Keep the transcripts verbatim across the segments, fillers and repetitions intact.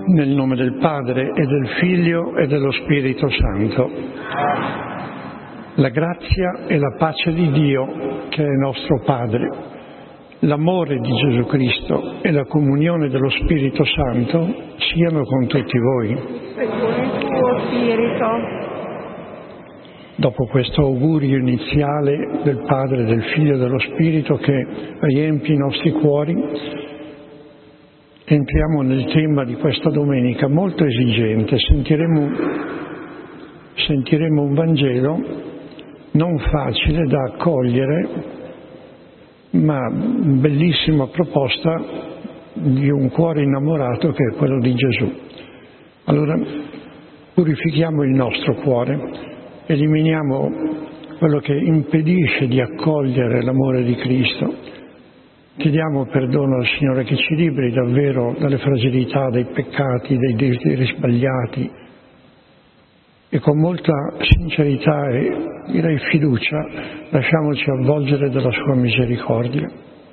Nel nome del Padre e del Figlio e dello Spirito Santo. La grazia e la pace di Dio, che è nostro Padre, l'amore di Gesù Cristo e la comunione dello Spirito Santo siano con tutti voi. E con il tuo Spirito. Dopo questo augurio iniziale del Padre, del Figlio e dello Spirito che riempie i nostri cuori, entriamo nel tema di questa domenica molto esigente. Sentiremo, sentiremo un Vangelo non facile da accogliere, ma bellissima proposta di un cuore innamorato che è quello di Gesù. Allora purifichiamo il nostro cuore, eliminiamo quello che impedisce di accogliere l'amore di Cristo. Chiediamo perdono al Signore che ci liberi davvero dalle fragilità, dai peccati, dai desideri sbagliati, e con molta sincerità e direi fiducia lasciamoci avvolgere dalla sua misericordia.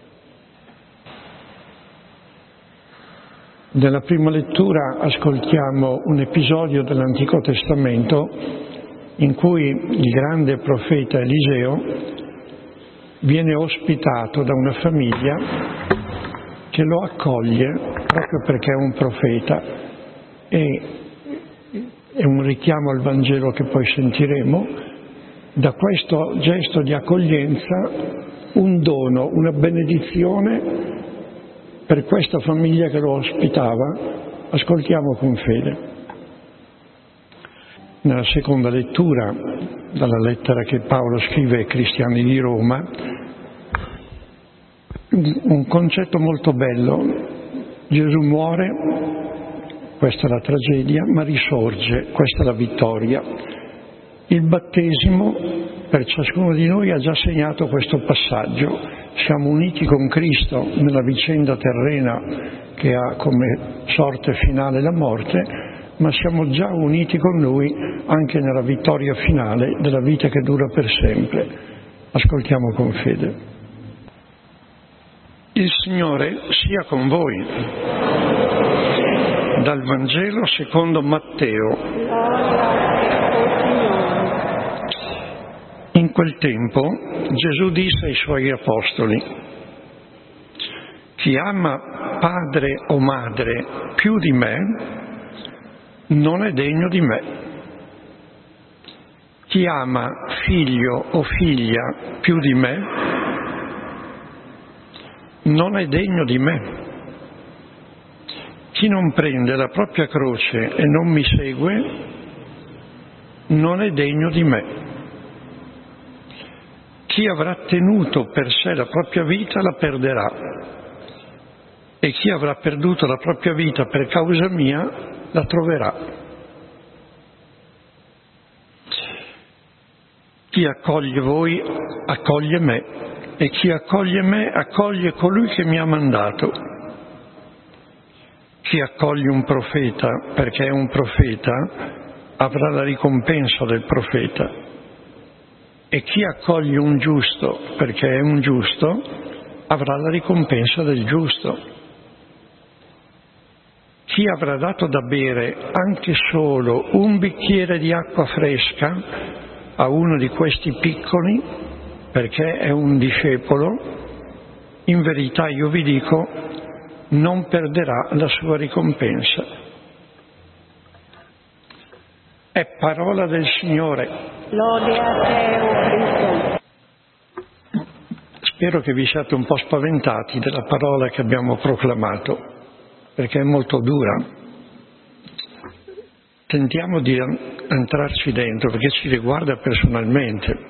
Nella prima lettura ascoltiamo un episodio dell'Antico Testamento in cui il grande profeta Eliseo viene ospitato da una famiglia che lo accoglie proprio perché è un profeta, e è un richiamo al Vangelo che poi sentiremo. Da questo gesto di accoglienza un dono, una benedizione per questa famiglia che lo ospitava. Ascoltiamo con fede. Nella seconda lettura, dalla lettera che Paolo scrive ai cristiani di Roma, un concetto molto bello. Gesù muore, questa è la tragedia, ma risorge, questa è la vittoria. Il battesimo per ciascuno di noi ha già segnato questo passaggio. Siamo uniti con Cristo nella vicenda terrena che ha come sorte finale la morte, ma siamo già uniti con Lui anche nella vittoria finale della vita che dura per sempre. Ascoltiamo con fede. Il Signore sia con voi. Dal Vangelo secondo Matteo. In quel tempo Gesù disse ai Suoi apostoli: chi ama padre o madre più di me non è degno di me. Chi ama figlio o figlia più di me non è degno di me. Chi non prende la propria croce e non mi segue non è degno di me. Chi avrà tenuto per sé la propria vita la perderà, e chi avrà perduto la propria vita per causa mia la troverà. Chi accoglie voi accoglie me, e chi accoglie me accoglie colui che mi ha mandato. Chi accoglie un profeta perché è un profeta avrà la ricompensa del profeta, e chi accoglie un giusto perché è un giusto avrà la ricompensa del giusto. Chi avrà dato da bere anche solo un bicchiere di acqua fresca a uno di questi piccoli, perché è un discepolo, in verità io vi dico, non perderà la sua ricompensa. È parola del Signore. Lode a te, o Cristo. Spero che vi siate un po' spaventati della parola che abbiamo proclamato, perché è molto dura. Tentiamo di entrarci dentro, perché ci riguarda personalmente.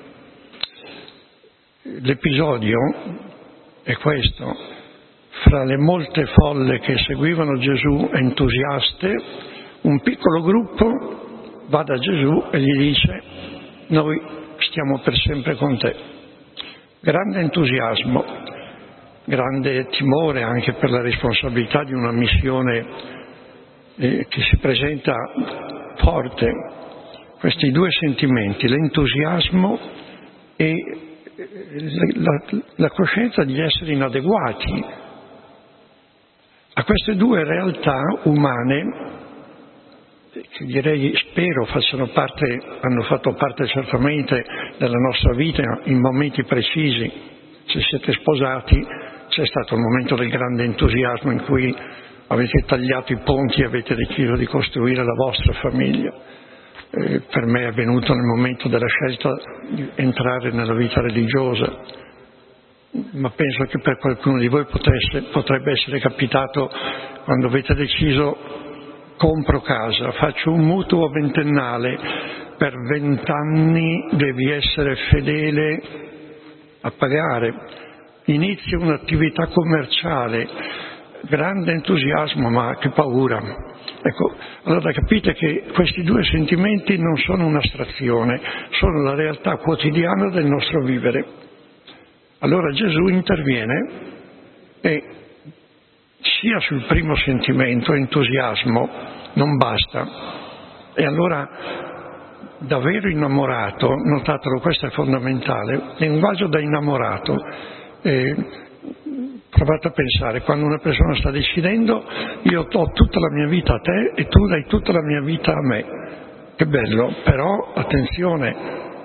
L'episodio è questo: fra le molte folle che seguivano Gesù, entusiaste, un piccolo gruppo va da Gesù e gli dice: noi stiamo per sempre con te. Grande entusiasmo, grande timore anche per la responsabilità di una missione eh, che si presenta forte. Questi due sentimenti, l'entusiasmo e la, la, la coscienza di essere inadeguati. A queste due realtà umane, che direi, spero, facciano parte, hanno fatto parte certamente della nostra vita in momenti precisi. Se siete sposati, c'è stato un momento del grande entusiasmo in cui avete tagliato i ponti e avete deciso di costruire la vostra famiglia. Eh, per me è avvenuto nel momento della scelta di entrare nella vita religiosa, ma penso che per qualcuno di voi potesse, potrebbe essere capitato quando avete deciso: compro casa, faccio un mutuo ventennale, per vent'anni devi essere fedele a pagare, inizio un'attività commerciale, grande entusiasmo, ma che paura. Ecco, allora capite che questi due sentimenti non sono un'astrazione, sono la realtà quotidiana del nostro vivere. Allora Gesù interviene e sia sul primo sentimento, entusiasmo, non basta. E allora, davvero innamorato, notatelo, questo è fondamentale, linguaggio da innamorato. Eh, provate a pensare, quando una persona sta decidendo: io do tutta la mia vita a te e tu dai tutta la mia vita a me. Che bello, però attenzione,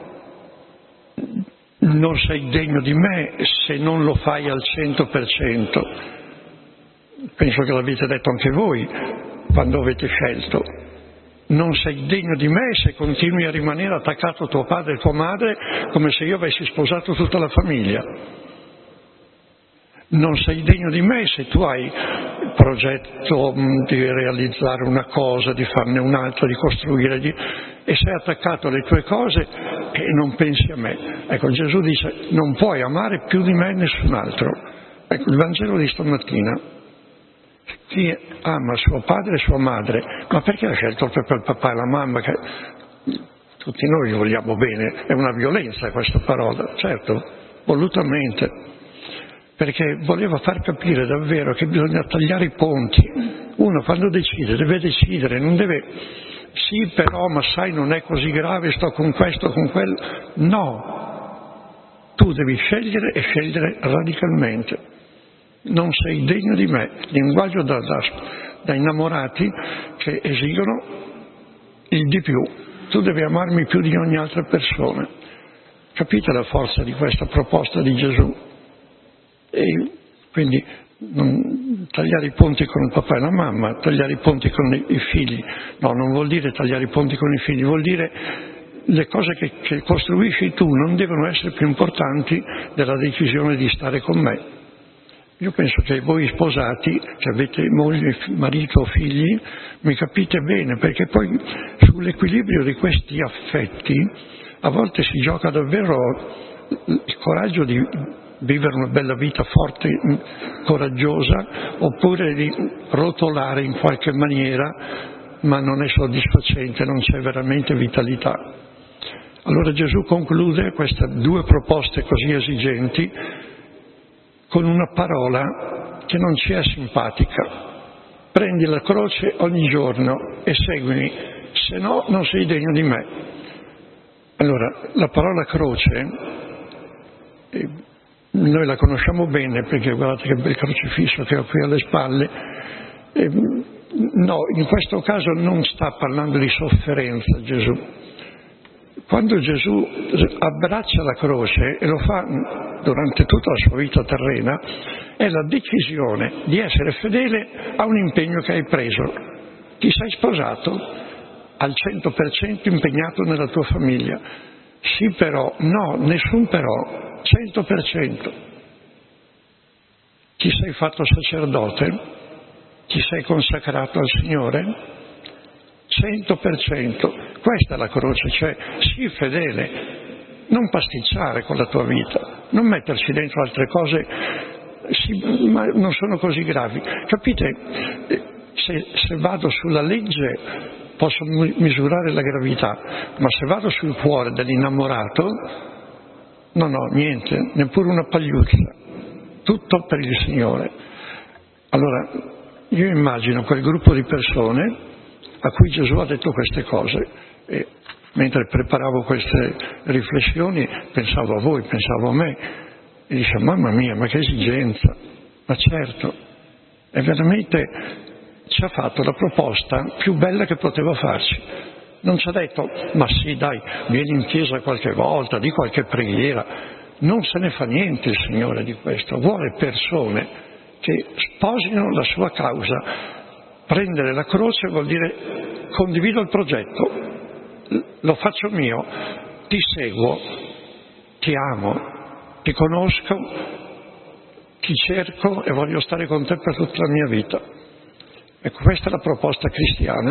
non sei degno di me se non lo fai al cento per cento. Penso che l'avete detto anche voi quando avete scelto. Non sei degno di me se continui a rimanere attaccato a tuo padre e tua madre come se io avessi sposato tutta la famiglia. Non sei degno di me se tu hai il progetto di realizzare una cosa, di farne un'altra, di costruire, di... e sei attaccato alle tue cose e non pensi a me. Ecco, Gesù dice: non puoi amare più di me nessun altro. Ecco, il Vangelo di stamattina: chi ama suo padre e sua madre, ma perché ha scelto proprio il papà e la mamma? Che tutti noi vogliamo bene, è una violenza questa parola, certo, volutamente, perché voleva far capire davvero che bisogna tagliare i ponti. Uno quando decide deve decidere, non deve: sì però, ma sai, non è così grave, sto con questo, con quello. No, tu devi scegliere e scegliere radicalmente. Non sei degno di me, linguaggio da, da, da innamorati che esigono il di più. Tu devi amarmi più di ogni altra persona. Capite la forza di questa proposta di Gesù? E quindi non, tagliare i ponti con il papà e la mamma, tagliare i ponti con i, i figli. No, non vuol dire tagliare i ponti con i figli, vuol dire le cose che, che costruisci tu non devono essere più importanti della decisione di stare con me. Io penso che voi sposati, che avete moglie, marito o figli, mi capite bene, perché poi sull'equilibrio di questi affetti a volte si gioca davvero il coraggio di vivere una bella vita forte, coraggiosa, oppure di rotolare in qualche maniera, ma non è soddisfacente, non c'è veramente vitalità. Allora Gesù conclude queste due proposte così esigenti con una parola che non ci è simpatica: prendi la croce ogni giorno e seguimi, se no non sei degno di me. Allora, la parola croce eh, noi la conosciamo bene, perché guardate che bel crocifisso che ho qui alle spalle. Eh, no, in questo caso non sta parlando di sofferenza Gesù. Quando Gesù abbraccia la croce, e lo fa durante tutta la sua vita terrena, è la decisione di essere fedele a un impegno che hai preso. Ti sei sposato al cento per cento impegnato nella tua famiglia. Sì però, no, nessun però, cento per cento. Ti sei fatto sacerdote? Ti sei consacrato al Signore? cento per cento. Questa è la croce, cioè sii fedele, non pasticciare con la tua vita, non metterci dentro altre cose, sì, ma non sono così gravi. Capite? Se, se vado sulla legge posso misurare la gravità, ma se vado sul cuore dell'innamorato, no, no, niente, neppure una pagliuzza, tutto per il Signore. Allora, io immagino quel gruppo di persone a cui Gesù ha detto queste cose, e mentre preparavo queste riflessioni pensavo a voi, pensavo a me, e dicevo: mamma mia, ma che esigenza! Ma certo, E veramente ci ha fatto la proposta più bella che poteva farci. Non ci ha detto, ma sì dai, vieni in chiesa qualche volta, di qualche preghiera. Non se ne fa niente il Signore di questo. Vuole persone che sposino la sua causa. Prendere la croce vuol dire condivido il progetto, lo faccio mio, ti seguo, ti amo, ti conosco, ti cerco e voglio stare con te per tutta la mia vita. Ecco, questa è la proposta cristiana,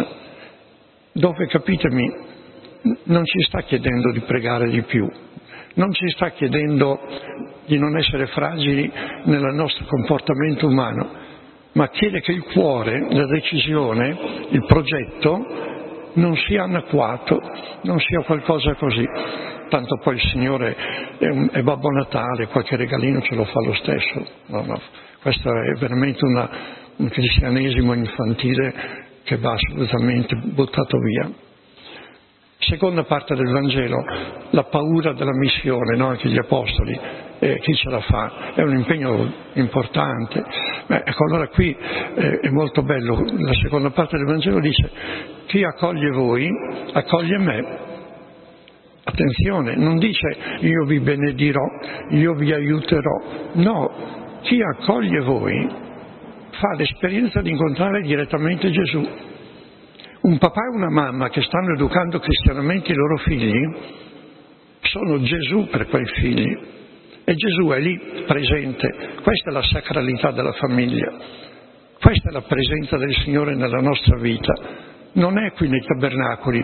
dove, capitemi, non ci sta chiedendo di pregare di più, non ci sta chiedendo di non essere fragili nel nostro comportamento umano, ma chiede che il cuore, la decisione, il progetto non sia anacquato, non sia qualcosa così. Tanto poi il Signore è, un, è Babbo Natale, qualche regalino ce lo fa lo stesso. No, no. Questo è veramente una, un cristianesimo infantile che va assolutamente buttato via. Seconda parte del Vangelo, la paura della missione, no? Anche gli apostoli, eh, chi ce la fa? È un impegno importante. Beh, ecco, allora qui eh, è molto bello, la seconda parte del Vangelo dice: chi accoglie voi, accoglie me. Attenzione, non dice io vi benedirò, io vi aiuterò. No, chi accoglie voi fa l'esperienza di incontrare direttamente Gesù. Un papà e una mamma che stanno educando cristianamente i loro figli sono Gesù per quei figli e Gesù è lì presente. Questa è la sacralità della famiglia, questa è la presenza del Signore nella nostra vita. Non è qui nei tabernacoli,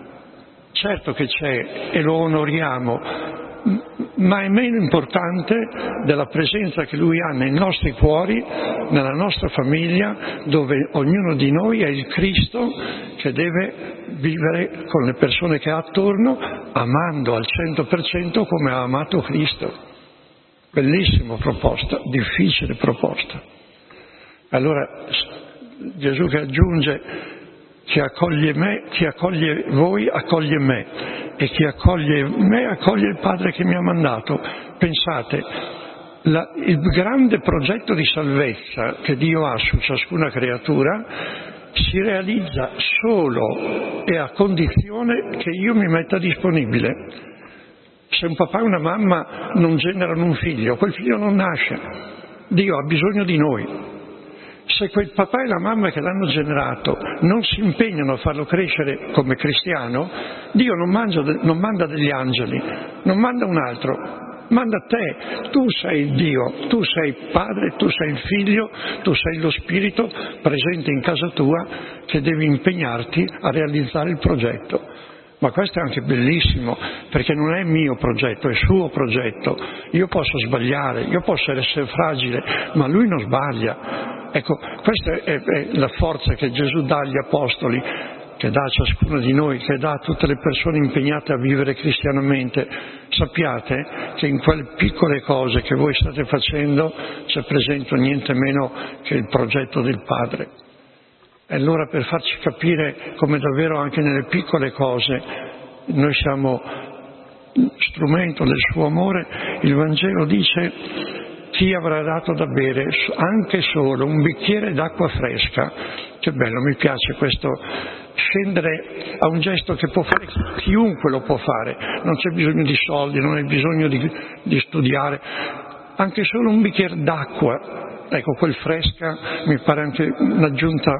certo che c'è e lo onoriamo, ma è meno importante della presenza che Lui ha nei nostri cuori, nella nostra famiglia, dove ognuno di noi è il Cristo che deve vivere con le persone che ha attorno, amando al cento per cento come ha amato Cristo. Bellissima proposta, difficile proposta. Allora Gesù che aggiunge: chi accoglie me, chi accoglie voi, accoglie me, e chi accoglie me, accoglie il Padre che mi ha mandato. Pensate, la, il grande progetto di salvezza che Dio ha su ciascuna creatura si realizza solo e a condizione che io mi metta disponibile. Se un papà e una mamma non generano un figlio, quel figlio non nasce. Dio ha bisogno di noi. Se quel papà e la mamma che l'hanno generato non si impegnano a farlo crescere come cristiano, Dio non, mangia, non manda degli angeli, non manda un altro, manda te. Tu sei il Dio, tu sei il Padre, tu sei il Figlio, tu sei lo Spirito presente in casa tua che devi impegnarti a realizzare il progetto. Ma questo è anche bellissimo, perché non è il mio progetto, è il suo progetto. Io posso sbagliare, io posso essere fragile, ma Lui non sbaglia. Ecco, questa è, è la forza che Gesù dà agli apostoli, che dà a ciascuno di noi, che dà a tutte le persone impegnate a vivere cristianamente. Sappiate che in quelle piccole cose che voi state facendo c'è presente niente meno che il progetto del Padre. E allora, per farci capire come davvero anche nelle piccole cose noi siamo strumento del suo amore, il Vangelo dice: chi avrà dato da bere anche solo un bicchiere d'acqua fresca. Che bello, mi piace questo, scendere a un gesto che può fare chiunque, lo può fare, non c'è bisogno di soldi, non hai bisogno di, di studiare, anche solo un bicchiere d'acqua. Ecco, quel fresca mi pare anche un'aggiunta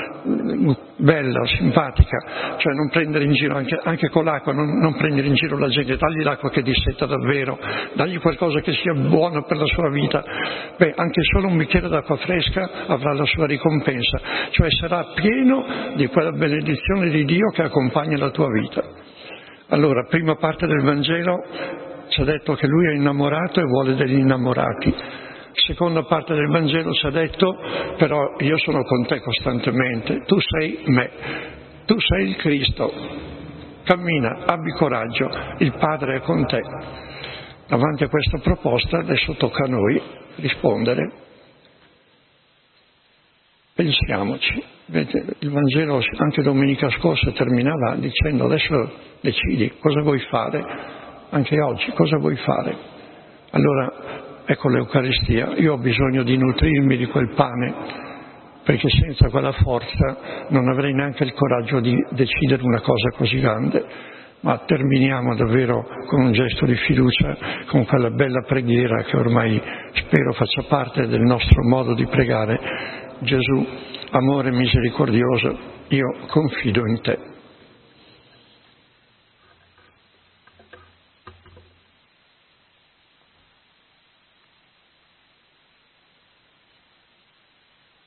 bella, simpatica, cioè non prendere in giro, anche, anche con l'acqua, non, non prendere in giro la gente, dagli l'acqua che disseta davvero, dagli qualcosa che sia buono per la sua vita. Beh, anche solo un bicchiere d'acqua fresca avrà la sua ricompensa, cioè sarà pieno di quella benedizione di Dio che accompagna la tua vita. Allora, prima parte del Vangelo ci ha detto che Lui è innamorato e vuole degli innamorati. Seconda parte del Vangelo ci ha detto: però io sono con te costantemente, tu sei me, tu sei il Cristo, cammina, abbi coraggio, il Padre è con te. Davanti a questa proposta adesso tocca a noi rispondere. Pensiamoci. Vedete, il Vangelo anche domenica scorsa terminava dicendo: adesso decidi cosa vuoi fare, anche oggi cosa vuoi fare. Allora, ecco l'Eucaristia, io ho bisogno di nutrirmi di quel pane perché senza quella forza non avrei neanche il coraggio di decidere una cosa così grande. Ma terminiamo davvero con un gesto di fiducia, con quella bella preghiera che ormai spero faccia parte del nostro modo di pregare. Gesù, amore misericordioso, io confido in te.